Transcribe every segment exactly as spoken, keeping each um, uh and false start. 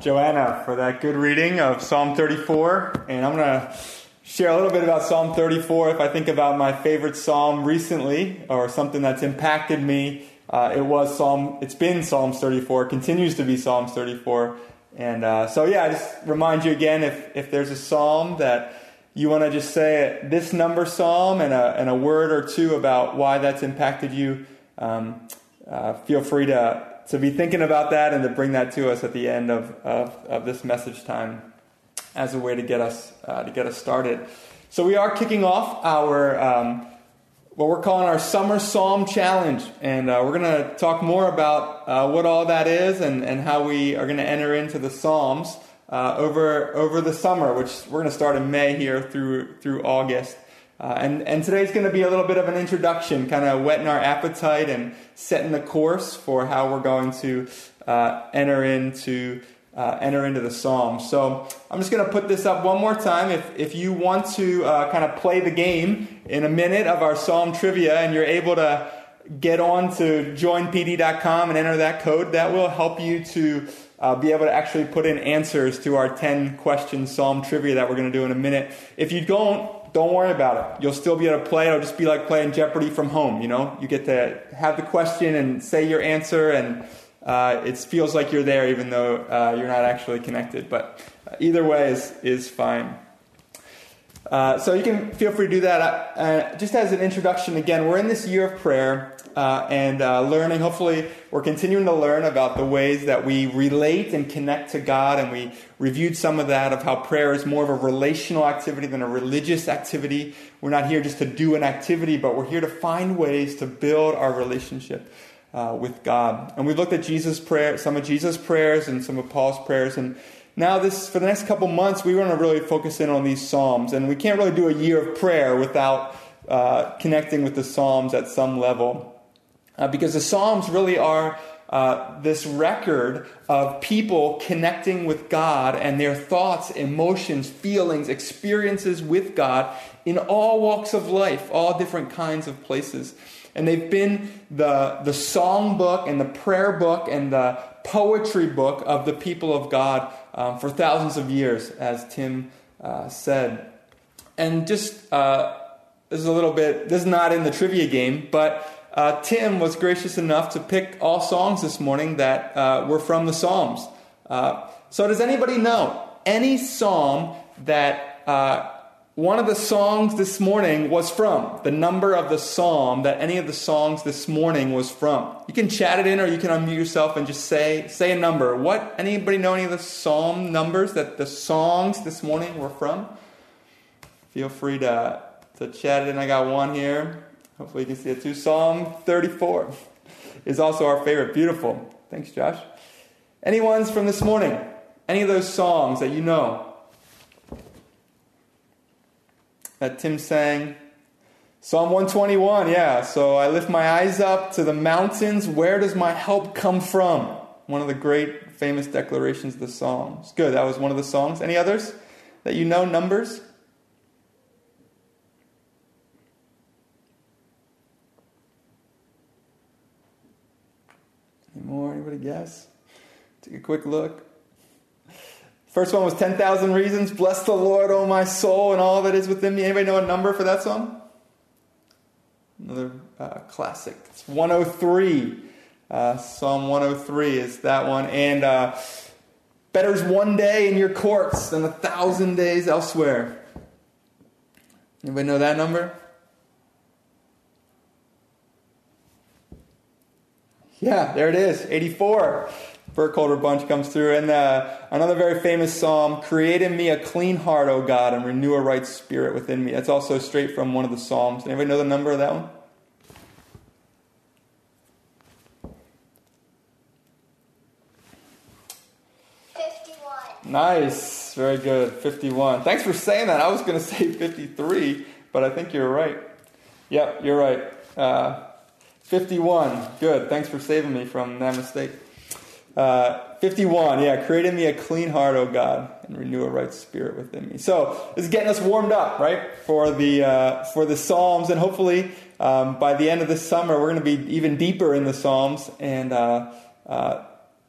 Joanna for that good reading of Psalm thirty-four. And I'm going to share a little bit about Psalm thirty-four. If I think about my favorite psalm recently, or something that's impacted me, uh, it was Psalm. It's been Psalms thirty-four. Continues to be Psalms thirty-four. And uh, so, yeah, I just remind you again, if if there's a psalm that you want to just say this number psalm and a and a word or two about why that's impacted you, um, uh, feel free to. to be thinking about that and to bring that to us at the end of, of, of this message time as a way to get us uh, to get us started. So we are kicking off our um, what we're calling our Summer Psalm Challenge, and uh, we're going to talk more about uh, what all that is and, and how we are going to enter into the Psalms uh, over over the summer, which we're going to start in May here through through August. Uh, and, and today's going to be a little bit of an introduction, kind of whetting our appetite and setting the course for how we're going to uh, enter into uh, enter into the Psalms. So I'm just going to put this up one more time. If if you want to uh, kind of play the game in a minute of our Psalm trivia, and you're able to get on to join p d dot com and enter that code, that will help you to uh, be able to actually put in answers to our ten question Psalm trivia that we're going to do in a minute. If you don't, Don't worry about it. You'll still be able to play. It'll just be like playing Jeopardy from home, you know? You get to have the question and say your answer, and uh, it feels like you're there even though uh, you're not actually connected. But either way is, is fine. Uh, so you can feel free to do that. Uh, just as an introduction, again, we're in this year of prayer uh, and uh, learning. Hopefully, we're continuing to learn about the ways that we relate and connect to God. And we reviewed some of that, of how prayer is more of a relational activity than a religious activity. We're not here just to do an activity, but we're here to find ways to build our relationship uh, with God. And we looked at Jesus' prayer, some of Jesus' prayers and some of Paul's prayers, and now, this for the next couple months, we want to really focus in on these Psalms. And we can't really do a year of prayer without uh, connecting with the Psalms at some level. Uh, because the Psalms really are uh, this record of people connecting with God and their thoughts, emotions, feelings, experiences with God in all walks of life, all different kinds of places. And they've been the, the song book and the prayer book and the poetry book of the people of God um, for thousands of years, as Tim uh, said. And just, uh, this is a little bit, this is not in the trivia game, but uh, Tim was gracious enough to pick all songs this morning that uh, were from the Psalms. Uh, so does anybody know any psalm that uh, one of the songs this morning was from? The number of the psalm that any of the songs this morning was from. You can chat it in, or you can unmute yourself and just say say a number. What? Anybody know any of the psalm numbers that the songs this morning were from? Feel free to, to chat it in. I got one here. Hopefully you can see it too. Psalm thirty-four is also our favorite. Beautiful. Thanks, Josh. Any ones from this morning? Any of those songs that you know that Tim sang? Psalm one twenty-one, yeah. So I lift my eyes up to the mountains. Where does my help come from? One of the great famous declarations of the Psalms. Good, that was one of the songs. Any others that you know, numbers? Any more? Anybody guess? Take a quick look. First one was ten thousand Reasons. Bless the Lord, O my soul, and all that is within me. Anybody know a number for that song? Another uh, classic. It's one oh three. Uh, Psalm one oh three is that one. And uh, better's one day in your courts than a thousand days elsewhere. Anybody know that number? Yeah, there it is. eighty-four. Burkholder bunch comes through. And uh, another very famous psalm, create in me a clean heart, O God, and renew a right spirit within me. That's also straight from one of the Psalms. Anybody know the number of that one? fifty-one. Nice. Very good. fifty-one. Thanks for saying that. I was going to say fifty-three, but I think you're right. Yep, you're right. Uh, fifty-one. Good. Thanks for saving me from that mistake. Uh, fifty-one, yeah, create in me a clean heart, O God, and renew a right spirit within me. So this is getting us warmed up, right, for the uh, for the Psalms, and hopefully um, by the end of this summer we're going to be even deeper in the Psalms, and uh, uh,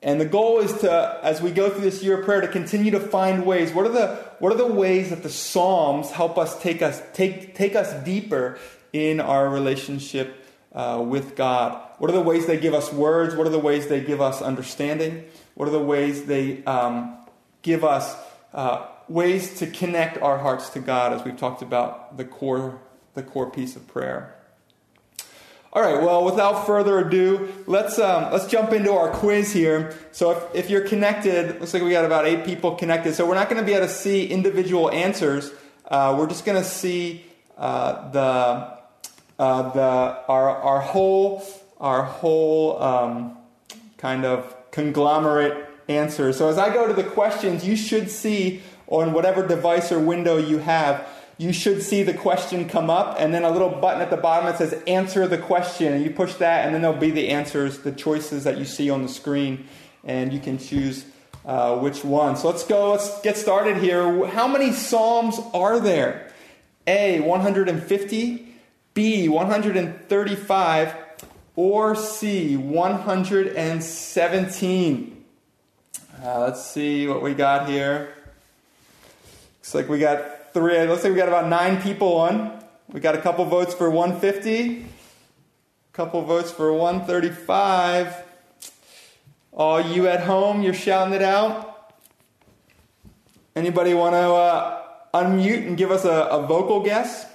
And the goal is to, as we go through this year of prayer, to continue to find ways. What are the what are the ways that the Psalms help us take us take take us deeper in our relationship uh, with God? What are the ways they give us words? What are the ways they give us understanding? What are the ways they um, give us uh, ways to connect our hearts to God, as we've talked about the core the core piece of prayer? All right, well, without further ado, let's um, let's jump into our quiz here. So if, if you're connected, looks like we got about eight people connected. So we're not going to be able to see individual answers. Uh, we're just going to see uh, the uh, the our our whole our whole um, kind of conglomerate answers. So as I go to the questions, you should see on whatever device or window you have, you should see the question come up, and then a little button at the bottom that says answer the question, and you push that, and then there'll be the answers, the choices that you see on the screen, and you can choose uh, which one. So let's go, let's get started here. How many Psalms are there? A, one hundred fifty, B, one hundred thirty-five, or C, one hundred seventeen? Uh, let's see what we got here. Looks like we got Three, let's say we got about nine people on. We got a couple votes for one fifty, a couple votes for one thirty-five. All you at home, you're shouting it out. Anybody want to uh, unmute and give us a, a vocal guess?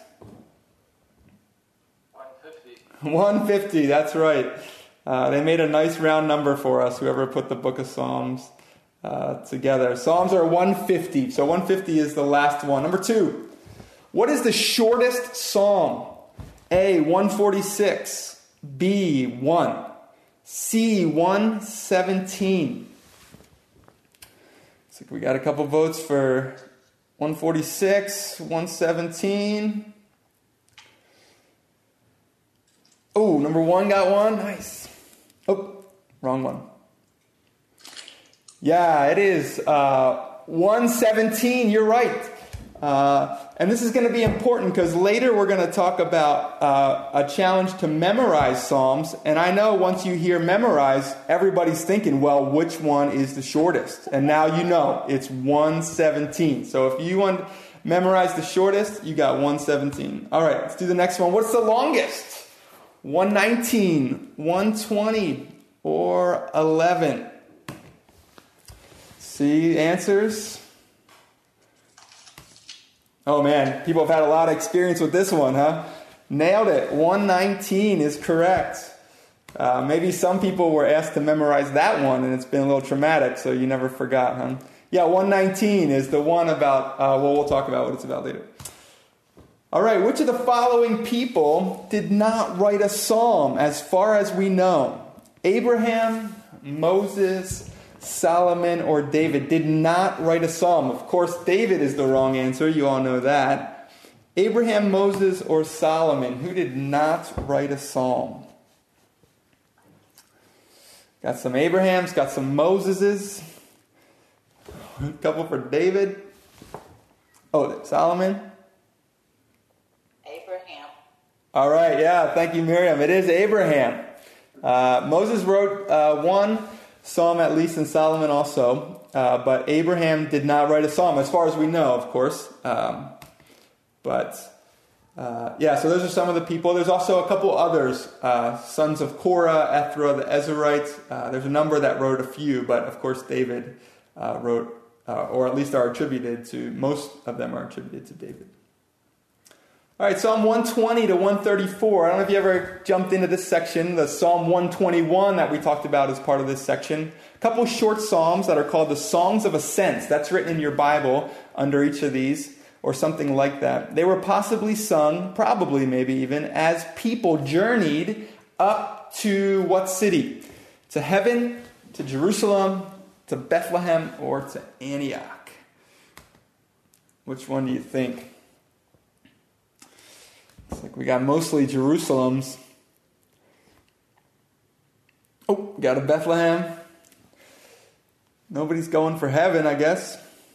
one fifty. one fifty, that's right. Uh, they made a nice round number for us, whoever put the Book of Psalms Uh, together. Psalms are one fifty. So one fifty is the last one. Number two. What is the shortest psalm? A, one forty-six. B, one. C, one seventeen. Looks like we got a couple votes for one forty-six, one seventeen. Oh, number one got one. Nice. Oh, wrong one. Yeah, it is uh, one seventeen. You're right. Uh, and this is going to be important because later we're going to talk about uh, a challenge to memorize Psalms. And I know once you hear memorize, everybody's thinking, well, which one is the shortest? And now you know it's one seventeen. So if you want to memorize the shortest, you got one seventeen. All right, let's do the next one. What's the longest? one nineteen, one twenty, or eleven? See answers? Oh man, people have had a lot of experience with this one, huh? Nailed it. one nineteen is correct. Uh, maybe some people were asked to memorize that one and it's been a little traumatic, so you never forgot, huh? Yeah, one nineteen is the one about, uh, well, we'll talk about what it's about later. All right, which of the following people did not write a psalm as far as we know? Abraham, Moses, Solomon, or David did not write a psalm. Of course, David is the wrong answer. You all know that. Abraham, Moses, or Solomon, who did not write a psalm? Got some Abrahams, got some Moseses. A couple for David. Oh, Solomon. Abraham. All right, yeah, thank you, Miriam. It is Abraham. Uh, Moses wrote uh, one psalm at least, and Solomon also, uh, but Abraham did not write a psalm, as far as we know, of course. Um, but, uh, yeah, so those are some of the people. There's also a couple others, uh, sons of Korah, Ethra, the Ezrahites. Uh, there's a number that wrote a few, but of course David uh, wrote, uh, or at least are attributed to, most of them are attributed to David. All right, Psalm one twenty to one thirty-four. I don't know if you ever jumped into this section, the Psalm one twenty-one that we talked about as part of this section. A couple short psalms that are called the Songs of Ascents. That's written in your Bible under each of these, or something like that. They were possibly sung, probably maybe even, as people journeyed up to what city? To heaven, to Jerusalem, to Bethlehem, or to Antioch? Which one do you think? Looks like we got mostly Jerusalems. Oh, got a Bethlehem. Nobody's going for heaven, I guess.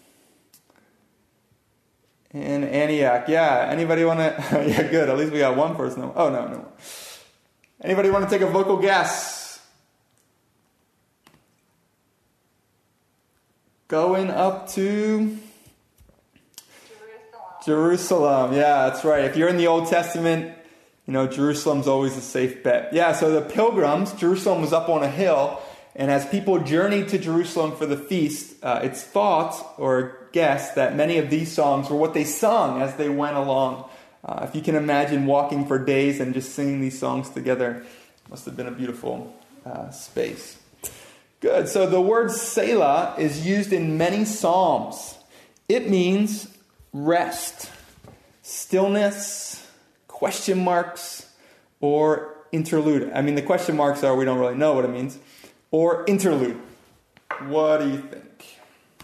And Antioch. Yeah, anybody want to... yeah, good. At least we got one person. Oh, no, no. Anybody want to take a vocal guess? going up to Jerusalem. Jerusalem. Yeah, that's right. If you're in the Old Testament, you know, Jerusalem's always a safe bet. Yeah, so the pilgrims, Jerusalem was up on a hill, and as people journeyed to Jerusalem for the feast, uh, it's thought or guessed that many of these songs were what they sung as they went along. Uh, if you can imagine walking for days and just singing these songs together, must have been a beautiful uh, space. Good. So the word Selah is used in many psalms. It means rest, stillness, question marks, or interlude. I mean, the question marks are, we don't really know what it means. Or interlude. What do you think?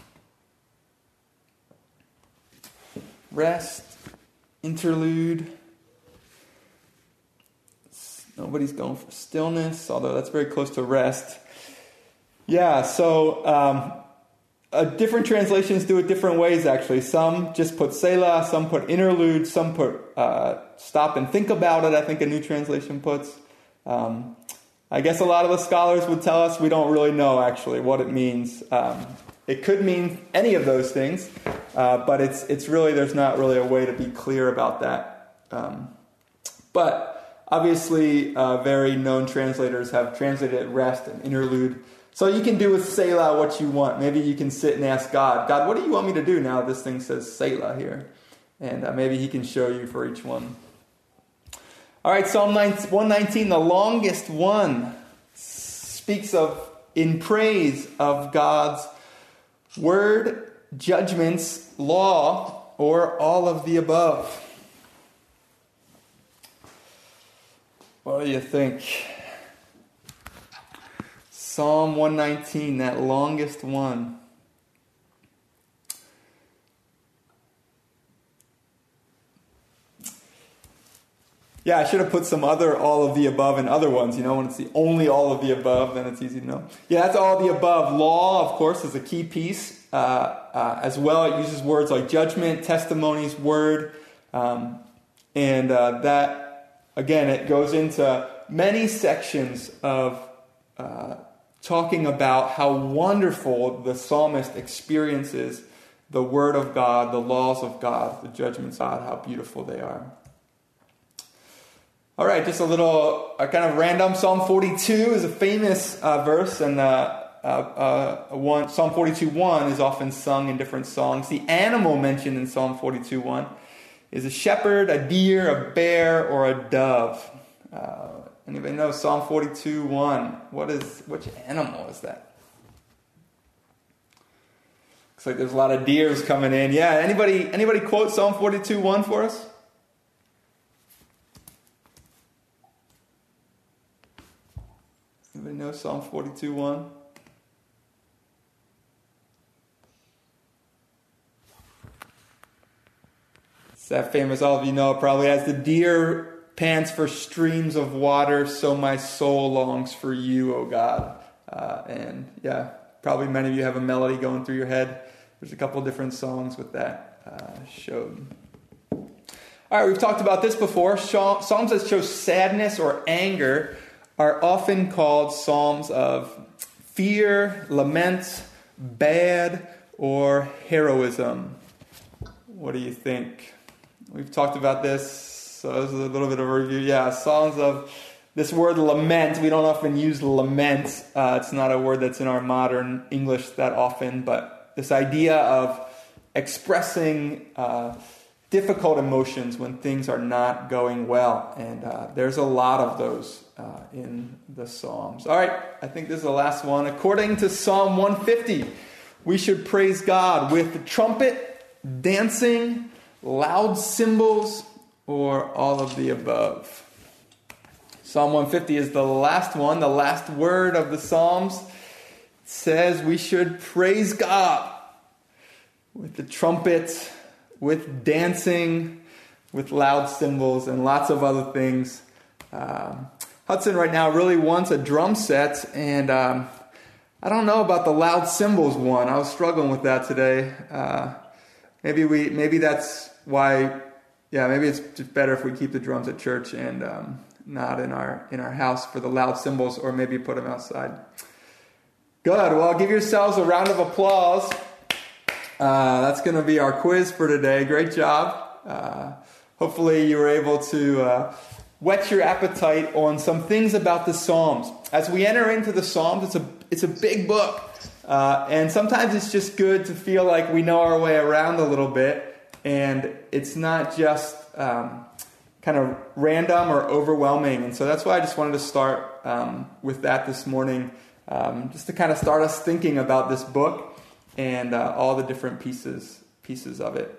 Rest, interlude. Nobody's going for stillness, although that's very close to rest. Yeah, so um, uh, different translations do it different ways, actually. Some just put Selah, some put interlude, some put uh, stop and think about it, I think a new translation puts. Um, I guess a lot of the scholars would tell us we don't really know, actually, what it means. Um, it could mean any of those things, uh, but it's it's really, there's not really a way to be clear about that. Um, but obviously, uh, very known translators have translated rest and interlude. So you can do with Selah what you want. Maybe you can sit and ask God, God, what do you want me to do now this thing says Selah here? And uh, maybe he can show you for each one. All right, Psalm one nineteen, the longest one, speaks of, in praise of God's word, judgments, law, or all of the above. What do you think? Psalm one nineteen, that longest one. Yeah, I should have put some other all of the above and other ones. You know, when it's the only all of the above, then it's easy to know. Yeah, that's all of the above. Law, of course, is a key piece. Uh, uh, as well, it uses words like judgment, testimonies, word. Um, and uh, that, again, it goes into many sections of uh, talking about how wonderful the psalmist experiences the word of God, the laws of God, the judgments of God, how beautiful they are. All right, just a little uh, kind of random. Psalm forty-two is a famous uh, verse, and uh, uh, uh, one, Psalm forty-two one is often sung in different songs. The animal mentioned in Psalm forty-two one is a shepherd, a deer, a bear, or a dove. Uh, anybody know Psalm forty-two one? What is, which animal is that? Looks like there's a lot of deers coming in. Yeah, anybody anybody quote Psalm forty-two one for us? Anybody know Psalm forty-two one? It's that famous, all of you know it probably, as the deer pants for streams of water, so my soul longs for you, O God. Uh, and yeah, probably many of you have a melody going through your head. There's a couple different songs with that uh, showed. All right, we've talked about this before. Psalms that show sadness or anger are often called psalms of fear, lament, bad, or heroism. What do you think? We've talked about this, so this is a little bit of a review. Yeah, psalms of this word lament. We don't often use lament. Uh, it's not a word that's in our modern English that often, but this idea of expressing uh, difficult emotions when things are not going well. And uh, there's a lot of those uh, in the Psalms. All right, I think this is the last one. According to Psalm one fifty, we should praise God with the trumpet, dancing, loud cymbals, or all of the above. Psalm one fifty is the last one, the last word of the Psalms. It says we should praise God with the trumpet, with dancing, with loud cymbals, and lots of other things. Um, Hudson right now really wants a drum set, and um, I don't know about the loud cymbals one. I was struggling with that today. Uh, maybe we, maybe that's why. Yeah, maybe it's just better if we keep the drums at church and um, not in our in our house for the loud cymbals, or maybe put them outside. Good. Well, give yourselves a round of applause Uh, that's going to be our quiz for today. Great job. Uh, hopefully you were able to uh, whet your appetite on some things about the Psalms. As we enter into the Psalms, it's a it's a big book. Uh, and sometimes it's just good to feel like we know our way around a little bit. And it's not just um, kind of random or overwhelming. And so that's why I just wanted to start um, with that this morning. Um, just to kind of start us thinking about this book and uh, all the different pieces pieces of it.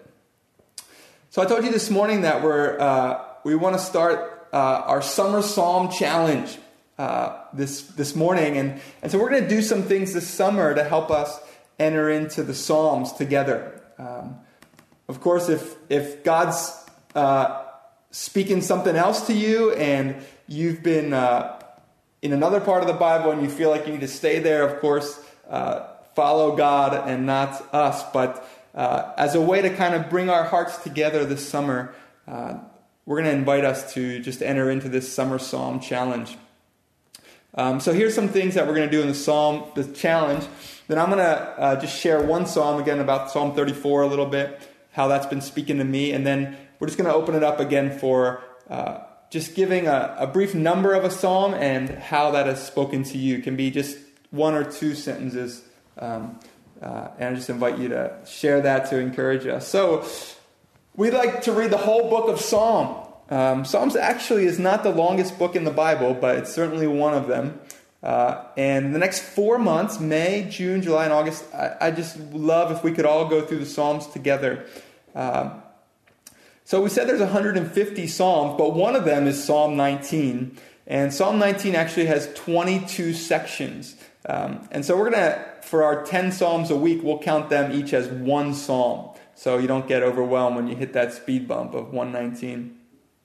So I told you this morning that we're uh, we want to start uh, our Summer Psalm Challenge uh, this this morning, and and so we're going to do some things this summer to help us enter into the Psalms together. Um, of course, if if God's uh, speaking something else to you, and you've been uh, in another part of the Bible, and you feel like you need to stay there, of course, uh, follow God and not us. But uh, as a way to kind of bring our hearts together this summer, uh, we're going to invite us to just enter into this Summer Psalm Challenge. Um, so here's some things that we're going to do in the Psalm, the challenge. Then I'm going to uh, just share one Psalm again about Psalm thirty-four a little bit, how that's been speaking to me. And then we're just going to open it up again for uh, just giving a, a brief number of a psalm and how that has spoken to you. It can be just one or two sentences. Um, uh, and I just invite you to share that to encourage us. So we like to read the whole book of Psalm. Um, Psalms actually is not the longest book in the Bible, but it's certainly one of them. Uh, and the next four months, May, June, July, and August, I, I just love if we could all go through the Psalms together. Um, So we said there's one hundred fifty Psalms, but one of them is Psalm nineteen. And Psalm nineteen actually has twenty-two sections. Um, and so we're going to, for our ten Psalms a week, we'll count them each as one Psalm. So you don't get overwhelmed when you hit that speed bump of one nineteen.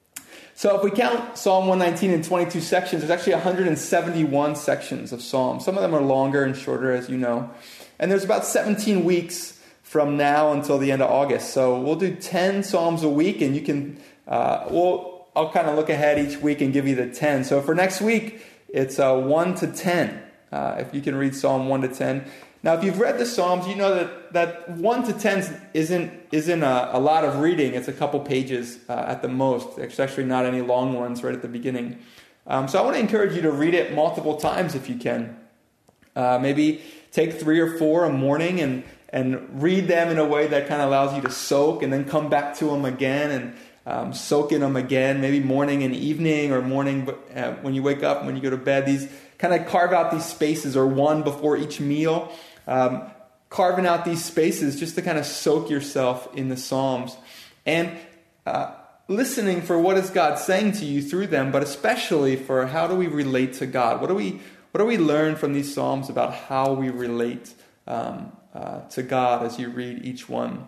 So if we count Psalm one nineteen in twenty-two sections, there's actually one hundred seventy-one sections of Psalms. Some of them are longer and shorter, as you know. And there's about seventeen weeks from now until the end of August. So we'll do ten Psalms a week, and you can, uh, we'll, I'll kind of look ahead each week and give you the ten. So for next week, it's uh, one to ten, uh, if you can read Psalm one to ten. Now, if you've read the Psalms, you know that, that one to ten isn't, isn't a, a lot of reading. It's a couple pages uh, at the most. It's actually not any long ones right at the beginning. Um, so I want to encourage you to read it multiple times if you can. Uh, maybe take three or four a morning and and read them in a way that kind of allows you to soak, and then come back to them again and um, soak in them again, maybe morning and evening, or morning uh, when you wake up, when you go to bed. These kind of carve out these spaces, or one before each meal, um, carving out these spaces just to kind of soak yourself in the Psalms, and uh, listening for what is God saying to you through them, but especially for how do we relate to God? What do we what do we learn from these Psalms about how we relate um, Uh, to God as you read each one?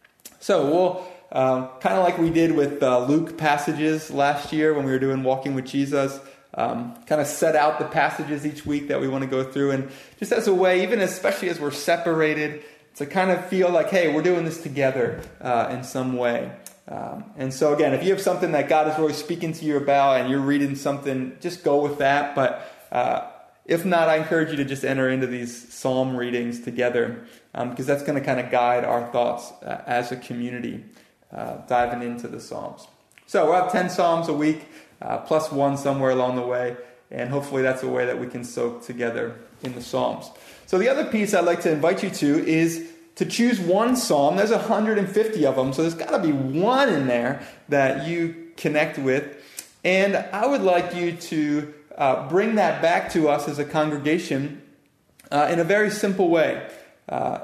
So we'll, uh, kind of like we did with uh, Luke passages last year when we were doing Walking with Jesus, um, kind of set out the passages each week that we want to go through, and just as a way, even especially as we're separated, to kind of feel like, hey, we're doing this together uh, in some way. Um, and so again, if you have something that God is really speaking to you about and you're reading something, just go with that. But uh, If not, I encourage you to just enter into these psalm readings together, um, because that's going to kind of guide our thoughts uh, as a community, uh, diving into the Psalms. So we'll have ten Psalms a week, uh, plus one somewhere along the way, and hopefully that's a way that we can soak together in the Psalms. So the other piece I'd like to invite you to is to choose one Psalm. There's one hundred fifty of them, so there's got to be one in there that you connect with. And I would like you to Uh, bring that back to us as a congregation uh, in a very simple way. Uh,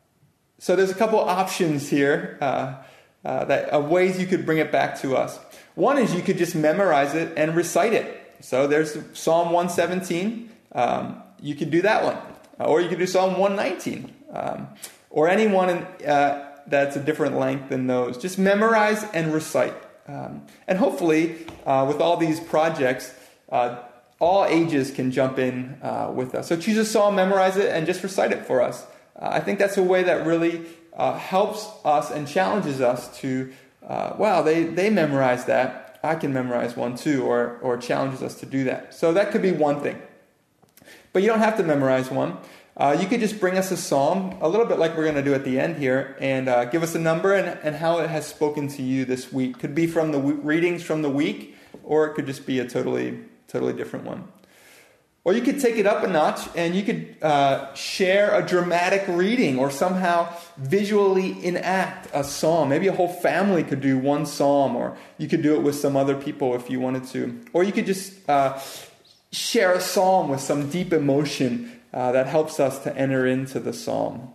so there's a couple options here uh, uh, that of ways you could bring it back to us. One is you could just memorize it and recite it. So there's Psalm one seventeen. Um, you could do that one. Or you could do Psalm one nineteen. Um, or any one in, uh, that's a different length than those. Just memorize and recite. Um, and hopefully, uh, with all these projects, uh, all ages can jump in uh, with us. So choose a psalm, memorize it, and just recite it for us. Uh, I think that's a way that really uh, helps us and challenges us to, uh, wow, they, they memorized that. I can memorize one too, or, or challenges us to do that. So that could be one thing. But you don't have to memorize one. uh, you could just bring us a psalm, a little bit like we're going to do at the end here, and uh, give us a number and, and how it has spoken to you this week. Could be from the w- readings from the week, or it could just be a totally, totally different one. Or you could take it up a notch and you could uh, share a dramatic reading or somehow visually enact a psalm. Maybe a whole family could do one psalm, or you could do it with some other people if you wanted to. Or you could just uh, share a psalm with some deep emotion uh, that helps us to enter into the psalm.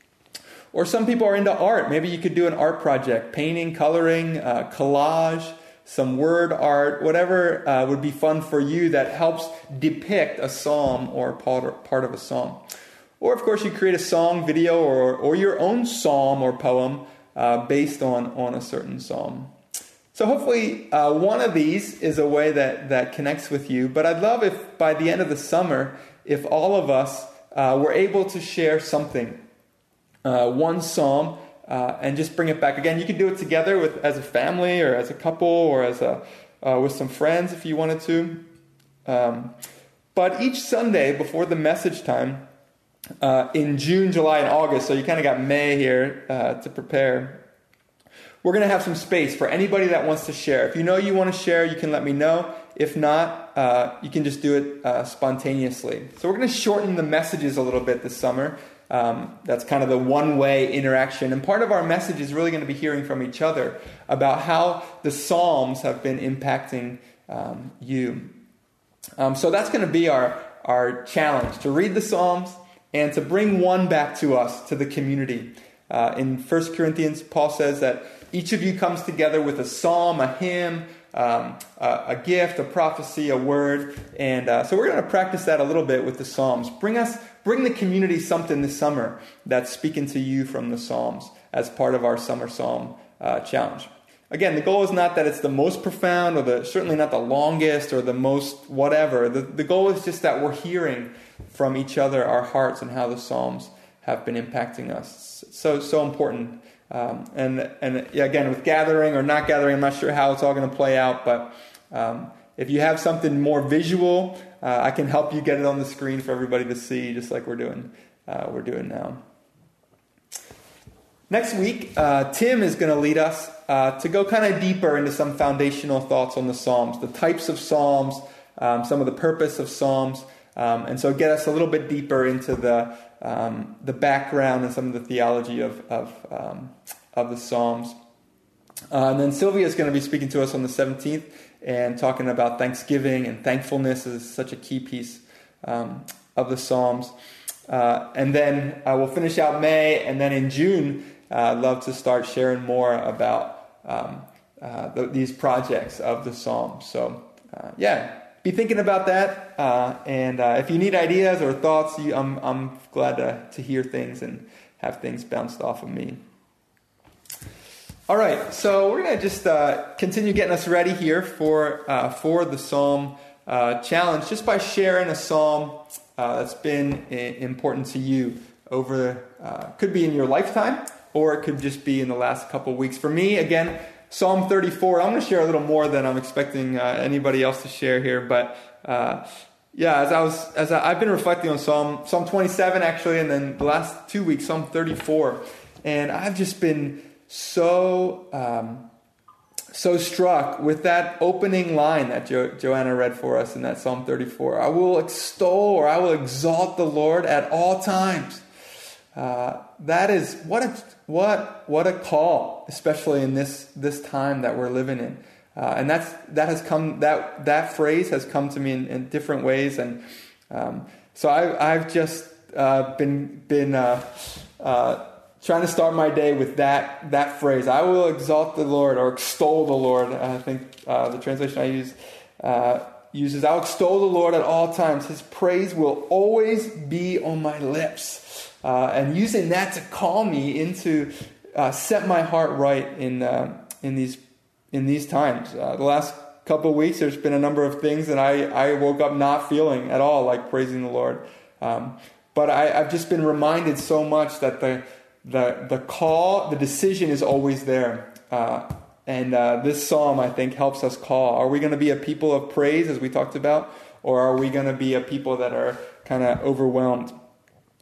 Or some people are into art. Maybe you could do an art project, painting, coloring, uh, collage, some word art, whatever uh, would be fun for you that helps depict a psalm or part, part of a psalm. Or, of course, you create a song, video, or, or your own psalm or poem uh, based on, on a certain psalm. So hopefully uh, one of these is a way that, that connects with you. But I'd love if by the end of the summer, if all of us uh, were able to share something, uh, one psalm, Uh, and just bring it back. Again, you could do it together with as a family or as a couple or as a uh, with some friends if you wanted to. Um, but each Sunday before the message time uh, in June, July, and August, so you kind of got May here uh, to prepare, we're going to have some space for anybody that wants to share. If you know you want to share, you can let me know. If not, uh, you can just do it uh, spontaneously. So we're going to shorten the messages a little bit this summer. Um, that's kind of the one-way interaction. And part of our message is really going to be hearing from each other about how the Psalms have been impacting um, you. Um, so that's going to be our, our challenge, to read the Psalms and to bring one back to us, to the community. Uh, in First Corinthians, Paul says that each of you comes together with a psalm, a hymn, Um, a, a gift, a prophecy, a word. And uh, so we're going to practice that a little bit with the Psalms. Bring us, bring the community something this summer that's speaking to you from the Psalms as part of our Summer Psalm uh, Challenge. Again, the goal is not that it's the most profound or the certainly not the longest or the most whatever. The, the goal is just that we're hearing from each other our hearts and how the Psalms have been impacting us. So, so important. Um, and and yeah, again, with gathering or not gathering, I'm not sure how it's all going to play out, but um, if you have something more visual, uh, I can help you get it on the screen for everybody to see, just like we're doing uh, we're doing now. Next week, uh, Tim is going to lead us uh, to go kind of deeper into some foundational thoughts on the Psalms, the types of Psalms, um, some of the purpose of Psalms, um, and so get us a little bit deeper into the Um, the background and some of the theology of of, um, of the Psalms. Uh, and then Sylvia is going to be speaking to us on the seventeenth and talking about Thanksgiving and thankfulness is such a key piece um, of the Psalms. Uh, and then uh, we'll finish out May, and then in June, uh, I'd love to start sharing more about um, uh, the, these projects of the Psalms. So, uh, yeah. Be thinking about that, uh, and uh, if you need ideas or thoughts, you, I'm, I'm glad to, to hear things and have things bounced off of me. All right, so we're going to just uh, continue getting us ready here for uh, for the Psalm uh, Challenge, just by sharing a psalm uh, that's been I- important to you over, uh, could be in your lifetime, or it could just be in the last couple of weeks. For me, again, Psalm thirty-four, I'm going to share a little more than I'm expecting uh, anybody else to share here, but uh, yeah, as I was, as I, I've been reflecting on Psalm, Psalm twenty-seven actually, and then the last two weeks, Psalm thirty-four, and I've just been so, um, so struck with that opening line that jo- Joanna read for us in that Psalm thirty-four. I will extol or I will exalt the Lord at all times. Uh, that is what a what what a call, especially in this this time that we're living in, uh, and that's that has come that that phrase has come to me in, in different ways, and um, so I, I've just uh, been been uh, uh, trying to start my day with that that phrase. I will exalt the Lord or extol the Lord. I think uh, the translation I use uh, uses I'll extol the Lord at all times. His praise will always be on my lips. Uh, and using that to call me into, uh, set my heart right in uh, in these in these times. Uh, the last couple of weeks, there's been a number of things that I, I woke up not feeling at all like praising the Lord. Um, but I, I've just been reminded so much that the the the call, the decision is always there. Uh, and uh, this psalm, I think, helps us call. Are we going to be a people of praise, as we talked about, or are we going to be a people that are kind of overwhelmed?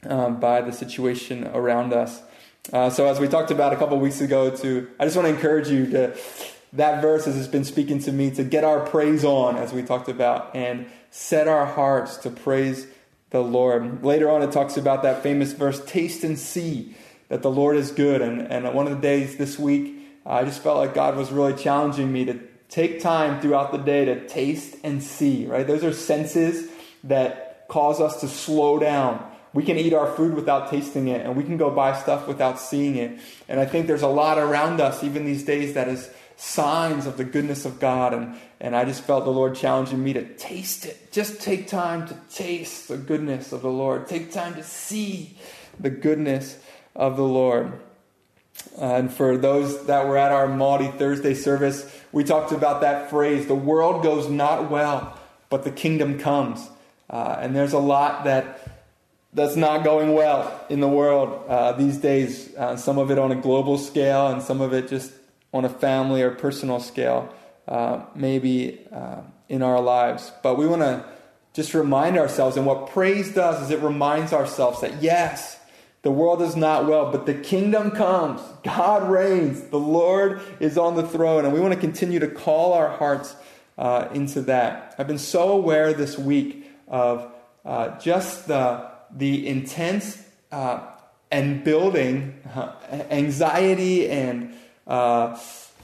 um, by the situation around us. Uh, so as we talked about a couple weeks ago, to I just want to encourage you to, that verse has been speaking to me, to get our praise on, as we talked about, and set our hearts to praise the Lord. Later on, it talks about that famous verse, taste and see that the Lord is good. And, and one of the days this week, I just felt like God was really challenging me to take time throughout the day to taste and see, right? Those are senses that cause us to slow down. We can eat our food without tasting it, and we can go buy stuff without seeing it. And I think there's a lot around us, even these days, that is signs of the goodness of God. And, and I just felt the Lord challenging me to taste it. Just take time to taste the goodness of the Lord. Take time to see the goodness of the Lord. Uh, and for those that were at our Maundy Thursday service, we talked about that phrase, the world goes not well, but the kingdom comes. Uh, and there's a lot that that's not going well in the world uh, these days. Uh, some of it on a global scale, and some of it just on a family or personal scale, uh, maybe uh, in our lives. But we want to just remind ourselves, and what praise does is it reminds ourselves that yes, the world is not well, but the kingdom comes. God reigns. The Lord is on the throne. And we want to continue to call our hearts uh, into that. I've been so aware this week of uh, just the, the intense uh, and building uh, anxiety and uh,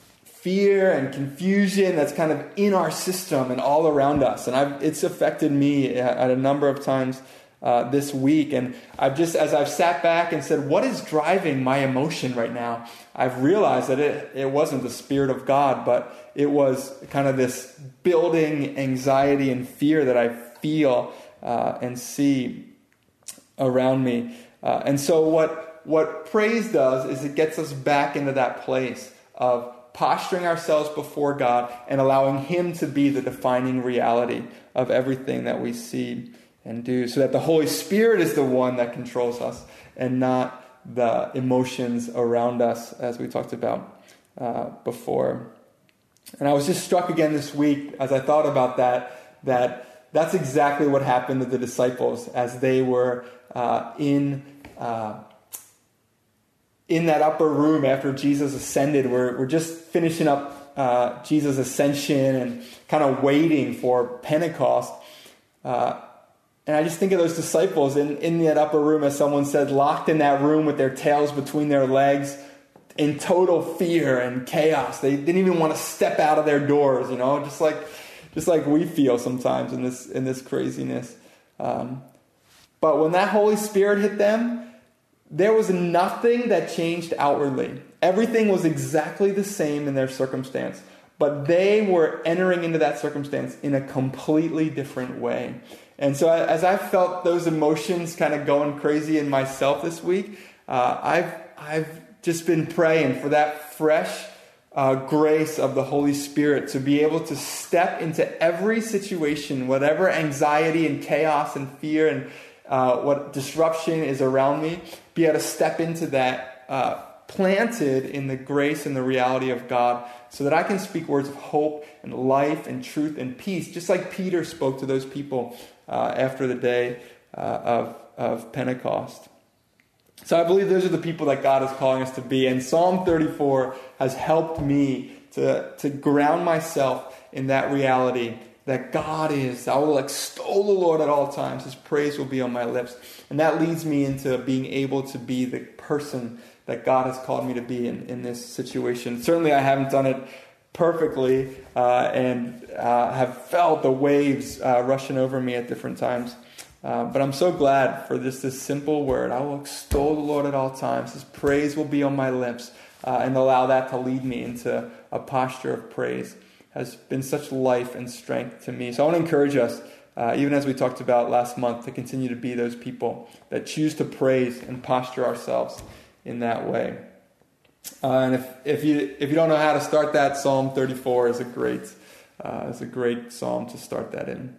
fear and confusion that's kind of in our system and all around us. And I've, it's affected me at a number of times Uh, this week. And I've just, as I've sat back and said, what is driving my emotion right now? I've realized that it, it wasn't the Spirit of God, but it was kind of this building anxiety and fear that I feel uh, and see around me. Uh, and so what, what praise does is it gets us back into that place of posturing ourselves before God and allowing Him to be the defining reality of everything that we see and do, so that the Holy Spirit is the one that controls us and not the emotions around us, as we talked about uh, before. And I was just struck again this week as I thought about that, that that's exactly what happened to the disciples as they were uh, in uh, in that upper room after Jesus ascended. We're, we're just finishing up uh, Jesus' ascension and kind of waiting for Pentecost. Uh, And I just think of those disciples in, in that upper room, as someone said, locked in that room with their tails between their legs in total fear and chaos. They didn't even want to step out of their doors, you know, just like just like we feel sometimes in this in this craziness. Um, but when that Holy Spirit hit them, there was nothing that changed outwardly. Everything was exactly the same in their circumstance. But they were entering into that circumstance in a completely different way. And so as I felt those emotions kind of going crazy in myself this week, uh, I've I've just been praying for that fresh uh, grace of the Holy Spirit to be able to step into every situation, whatever anxiety and chaos and fear and uh, what disruption is around me, be able to step into that uh, planted in the grace and the reality of God, so that I can speak words of hope and life and truth and peace, just like Peter spoke to those people uh, after the day uh, of, of Pentecost. So I believe those are the people that God is calling us to be. And Psalm thirty-four has helped me to, to ground myself in that reality that God is. I will extol the Lord at all times. His praise will be on my lips. And that leads me into being able to be the person that God has called me to be in, in this situation. Certainly I haven't done it perfectly uh, and uh, have felt the waves uh, rushing over me at different times. Uh, but I'm so glad for this, this simple word. I will extol the Lord at all times. His praise will be on my lips, uh, and allow that to lead me into a posture of praise has been such life and strength to me. So I want to encourage us, uh, even as we talked about last month, to continue to be those people that choose to praise and posture ourselves in that way. Uh, and if, if you if you don't know how to start that, Psalm thirty-four is a great uh, is a great psalm to start that in.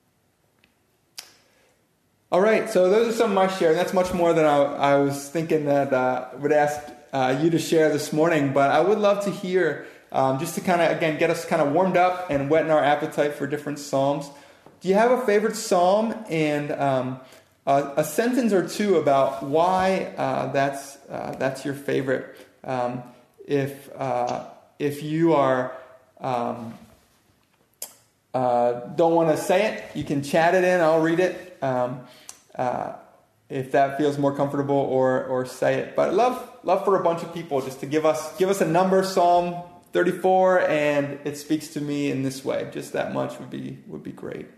All right, so those are some of my share, and that's much more than I, I was thinking that uh, would ask uh, you to share this morning. But I would love to hear, um, just to kind of again get us kind of warmed up and whetting our appetite for different psalms. Do you have a favorite psalm? And um, uh, a sentence or two about why uh, that's uh, that's your favorite. Um, if uh, if you are um, uh, don't want to say it, you can chat it in. I'll read it um, uh, if that feels more comfortable, or or say it. But love love for a bunch of people just to give us give us a number, Psalm thirty-four, and it speaks to me in this way. Just that much would be would be great.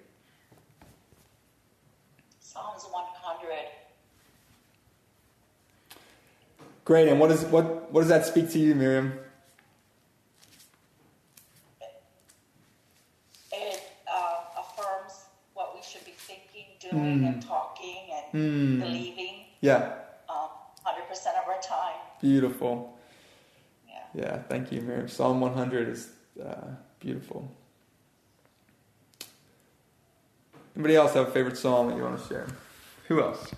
Psalms one hundred. Great. And what is what what does that speak to you, Miriam? It uh, affirms what we should be thinking, doing, Mm. and talking, and Mm. believing. Yeah. Um, one hundred percent of our time. Beautiful. Yeah. Yeah, thank you, Miriam. Psalm one hundred is uh, beautiful. Anybody else have a favorite psalm that you want to share? Who else?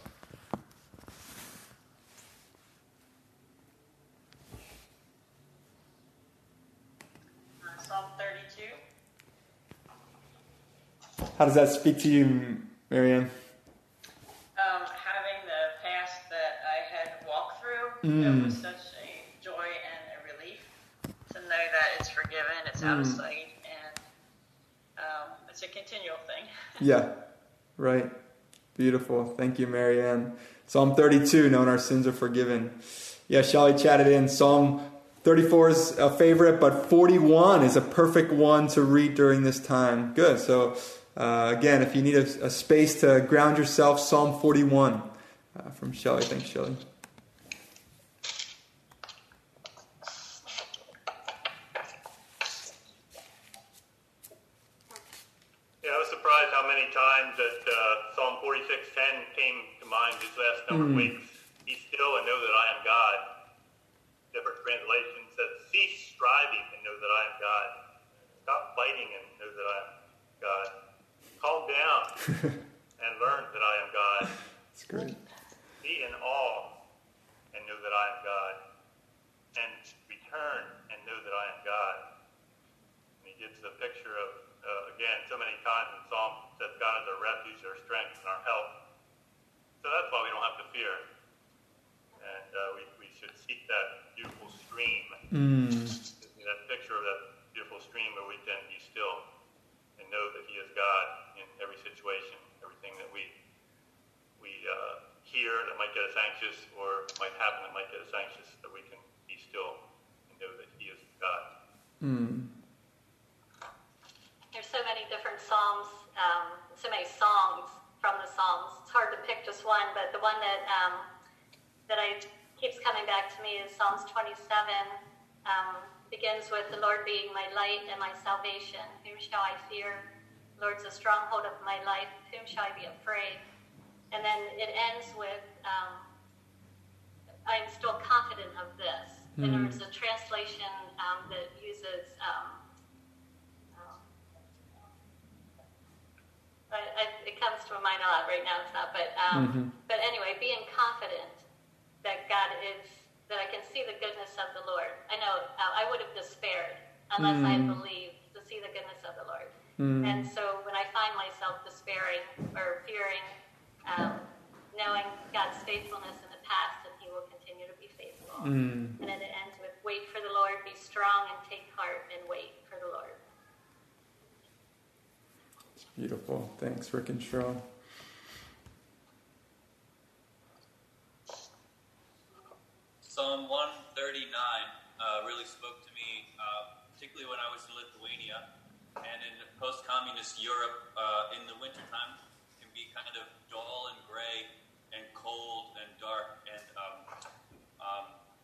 Uh, Psalm thirty-two. How does that speak to you, Miriam? Um, having the past that I had walked through, Mm. it was such a joy and a relief to know that it's forgiven, it's out of Mm. sight, and um, it's a continual thing. Yeah, right. Beautiful. Thank you, Marianne. Psalm thirty-two, knowing our sins are forgiven. Yeah, Shelly chatted in. Psalm thirty-four is a favorite, but forty-one is a perfect one to read during this time. Good. So, uh, again, if you need a, a space to ground yourself, Psalm forty-one uh, from Shelly. Thanks, Shelly. Yeah, I was surprised how many times that uh, Psalm forty-six ten came to mind these last number of Mm. weeks. Be still and know that I am God. Different translations says, cease striving and know that I am God. Stop fighting and know that I am God. Calm down and learn that I am God. That's great. Be in awe and know that I am God. And return and know that I am God. And he gives the picture of, uh, again, so many times in Psalm says God is our refuge, our strength, and our help. So that's why we don't have to fear. And uh, we, we should seek that beautiful stream. Mm. That picture of that beautiful stream where we can be still and know that he is God in every situation, everything that we we uh, hear that might get us anxious or might happen that might get us anxious, that we can be still and know that he is God. Mm. There's so many different psalms, um, so many songs from the Psalms. It's hard to pick just one, but the one that um, that I keeps coming back to me is Psalms twenty-seven. Um, begins with the Lord being my light and my salvation. Whom shall I fear? The Lord's a stronghold of my life. Whom shall I be afraid? And then it ends with, um, I'm still confident of this. Mm. And there's a translation um, that uses, um, oh, I, I, it comes to mind a lot right now, it's not, but um, Mhm. but anyway, being confident that God is, that I can see the goodness of the Lord. I know uh, I would have despaired unless I had Mm. believed to see the goodness of the Lord. Mm. And so when I find myself despairing or fearing, um, knowing God's faithfulness in the past, and he will continue to be faithful. Mm. And then it ends with, wait for the Lord, be strong and take heart and wait for the Lord. Beautiful. Thanks, Rick and Cheryl. Psalm one thirty-nine uh, really spoke to me, uh, particularly when I was in Lithuania and in post-communist Europe. Uh, in the wintertime, it can be kind of dull and gray and cold and dark, and um, um,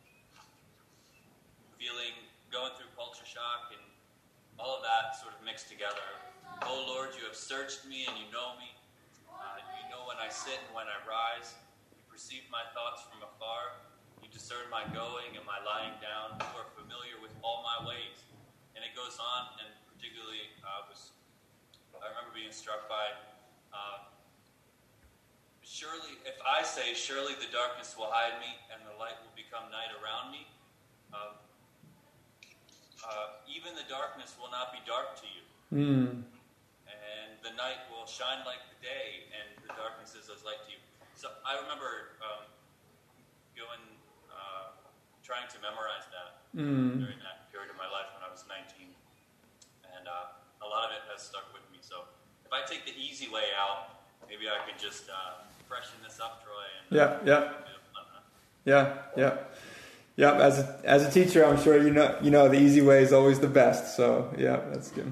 feeling, going through culture shock and all of that sort of mixed together. Oh Lord, you have searched me and you know me. Uh, you know when I sit and when I rise. You perceive my thoughts from afar. You discern my going and my lying down. You are familiar with all my ways. And it goes on, and particularly uh, was I remember being struck by, uh, surely, if I say, surely the darkness will hide me and the light will become night around me, uh, uh, even the darkness will not be dark to you. Mm. And the night will shine like the day, and the darkness is as light to you. So I remember um, going, uh, trying to memorize that Mm. during that period of my life when I was nineteen. And uh, a lot of it has stuck with me. So if I take the easy way out, maybe I could just uh, freshen this up, Troy. And, Yeah, yeah. Yeah, yeah. Yeah, as a, as a teacher, I'm sure you know you know the easy way is always the best. So, yeah, that's good.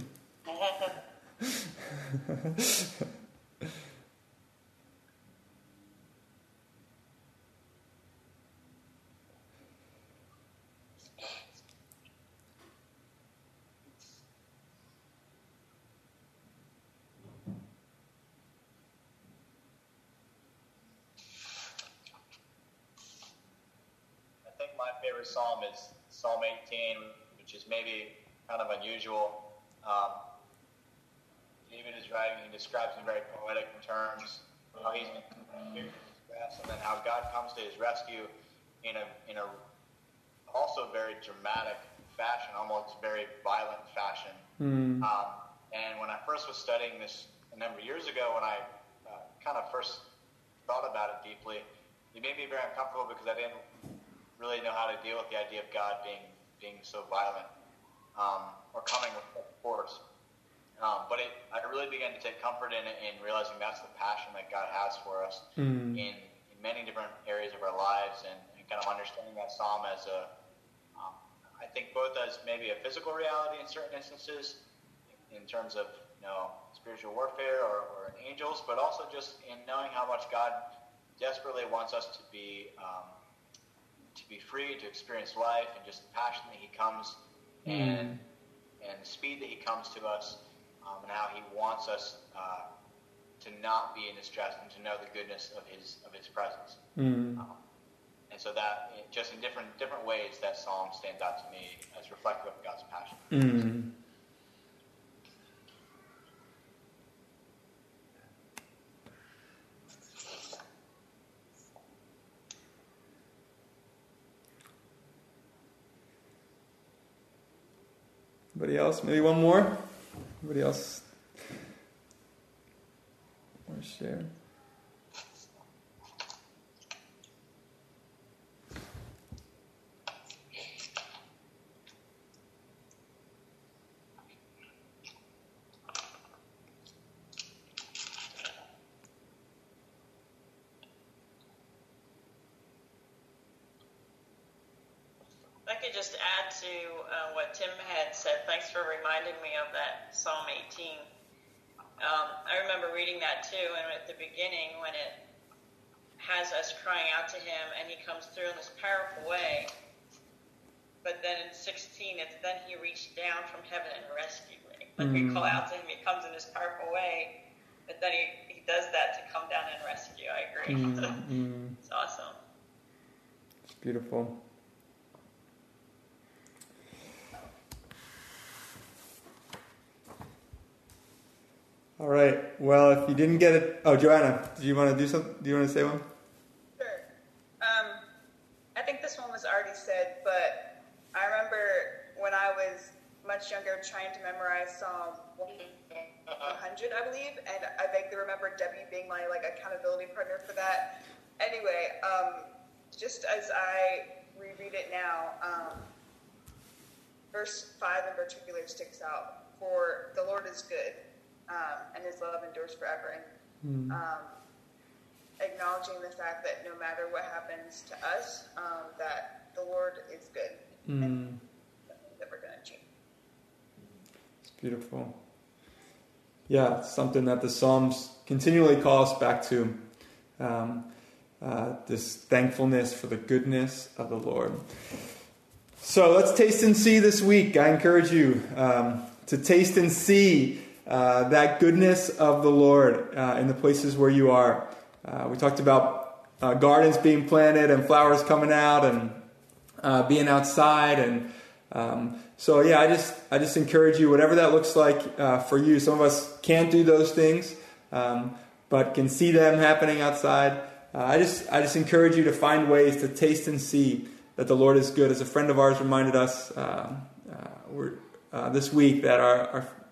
Favorite psalm is Psalm eighteen, which is maybe kind of unusual. Um, David is writing, he describes in very poetic terms how he's been and then how God comes to his rescue in a in a also very dramatic fashion, almost very violent fashion. Mm. Um, and when I first was studying this a number of years ago, when I uh, kind of first thought about it deeply, it made me very uncomfortable because I didn't really know how to deal with the idea of God being being so violent um, or coming with force. Um, but it, I really began to take comfort in it, in realizing that's the passion that God has for us mm. in, in many different areas of our lives, and, and kind of understanding that psalm as a, um, I think both as maybe a physical reality in certain instances, in terms of you know spiritual warfare or, or in angels, but also just in knowing how much God desperately wants us to be. Um, to be free, to experience life, and just the passion that he comes mm. and and the speed that he comes to us, um, and how he wants us uh, to not be in distress and to know the goodness of his of his presence. Mm. Um, and so that, just in different different ways, that psalm stands out to me as reflective of God's passion. Mm. Anybody else? Maybe one more? Anybody else want to share? I could just add to uh, what Tim had said. Thanks for reminding me of that Psalm eighteen. Um, I remember reading that too, and at the beginning when it has us crying out to him and he comes through in this powerful way, but then in sixteen, it's then he reached down from heaven and rescued me. Like mm. we call out to him, he comes in this powerful way, but then he, he does that to come down and rescue. I agree. Mm, mm. It's awesome. It's beautiful. All right. Well, if you didn't get it, oh, Joanna, do you want to do something? Do you want to say one? Sure. Um, I think this one was already said, but I remember when I was much younger trying to memorize Psalm one hundred, I believe, and I vaguely remember Debbie being my like accountability partner for that. Anyway, um, just as I reread it now, um, verse five in particular sticks out. For the Lord is good. Um, and his love endures forever. And um, acknowledging the fact that no matter what happens to us, um, that the Lord is good. Mm. And nothing's ever going to change. It's beautiful. Yeah, it's something that the Psalms continually call us back to. Um, uh, this thankfulness for the goodness of the Lord. So let's taste and see this week. I encourage you um, to taste and see Uh, that goodness of the Lord uh, in the places where you are. Uh, we talked about uh, gardens being planted and flowers coming out and uh, being outside, and um, so yeah, I just I just encourage you, whatever that looks like uh, for you. Some of us can't do those things, um, but can see them happening outside. Uh, I just I just encourage you to find ways to taste and see that the Lord is good. As a friend of ours reminded us uh, uh, we're, uh, this week that our, our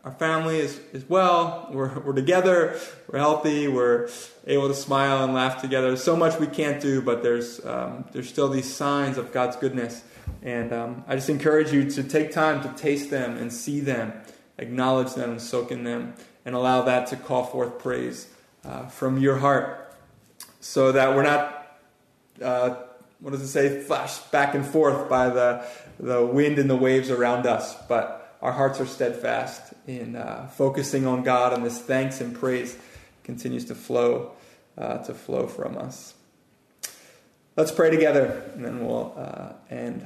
our family is, is well. We're, we're together. We're healthy. We're able to smile and laugh together. There's so much we can't do, but there's um, there's still these signs of God's goodness. And um, I just encourage you to take time to taste them and see them, acknowledge them and soak in them, and allow that to call forth praise uh, from your heart, so that we're not, uh, what does it say, flashed back and forth by the, the wind and the waves around us, but our hearts are steadfast in uh, focusing on God, and this thanks and praise continues to flow, uh, to flow from us. Let's pray together, and then we'll uh, end.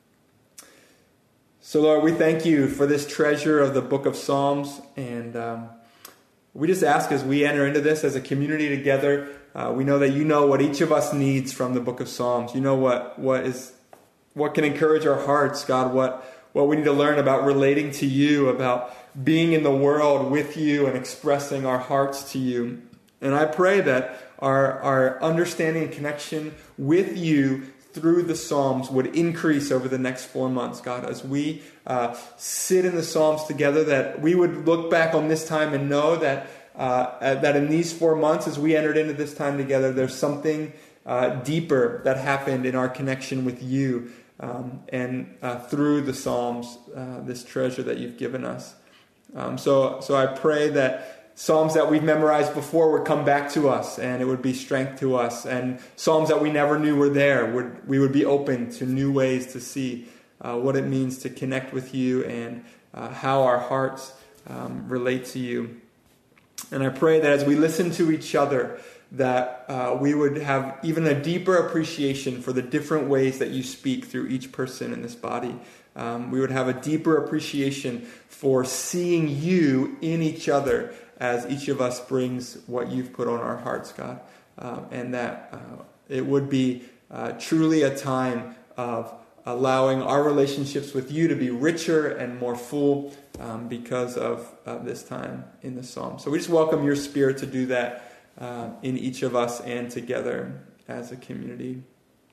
So, Lord, we thank you for this treasure of the book of Psalms, and um, we just ask as we enter into this as a community together, uh, we know that you know what each of us needs from the book of Psalms. You know what what is what can encourage our hearts, God, what, what we need to learn about relating to you, about being in the world with you and expressing our hearts to you. And I pray that our, our understanding and connection with you through the Psalms would increase over the next four months, God, as we uh, sit in the Psalms together, that we would look back on this time and know that uh, that in these four months, as we entered into this time together, there's something uh, deeper that happened in our connection with you, um, and uh, through the Psalms, uh, this treasure that you've given us. Um, so, so I pray that Psalms that we've memorized before would come back to us, and it would be strength to us. And Psalms that we never knew were there, would we would be open to new ways to see uh, what it means to connect with you, and uh, how our hearts um, relate to you. And I pray that as we listen to each other, that uh, we would have even a deeper appreciation for the different ways that you speak through each person in this body. Um, we would have a deeper appreciation for seeing you in each other as each of us brings what you've put on our hearts, God. Um, and that uh, it would be uh, truly a time of allowing our relationships with you to be richer and more full um, because of uh, this time in the Psalm. So we just welcome your Spirit to do that uh, in each of us and together as a community.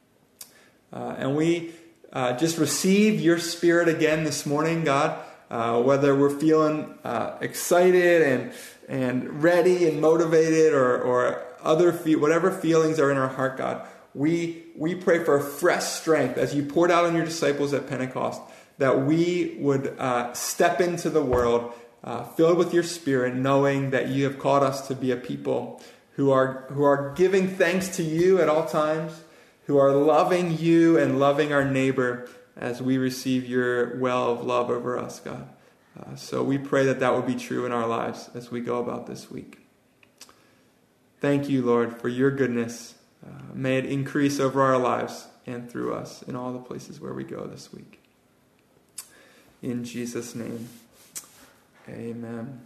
Uh, and we uh, just receive your Spirit again this morning, God, uh, whether we're feeling uh, excited and and ready and motivated, or, or other fe- whatever feelings are in our heart, God. We we pray for a fresh strength as you poured out on your disciples at Pentecost, that we would uh, step into the world uh, filled with your Spirit, knowing that you have called us to be a people who are who are giving thanks to you at all times, who are loving you and loving our neighbor as we receive your well of love over us, God. Uh, so we pray that that would be true in our lives as we go about this week. Thank you, Lord, for your goodness. Uh, may it increase over our lives and through us in all the places where we go this week. In Jesus' name, amen.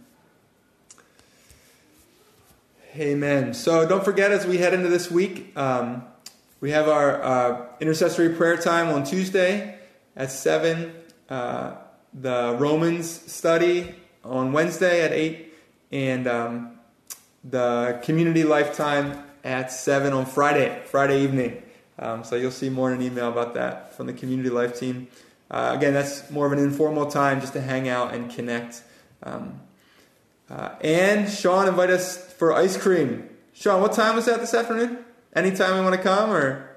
Amen. So don't forget, as we head into this week, um, we have our uh, intercessory prayer time on Tuesday at seven. Uh, the Romans study on Wednesday at eight. And um, the community lifetime at seven on Friday, Friday evening. Um, so you'll see more in an email about that from the community life team. Uh, again, that's more of an informal time just to hang out and connect. Um, uh, and Sean invited us for ice cream. Sean, what time was that this afternoon? Anytime we want to come, or?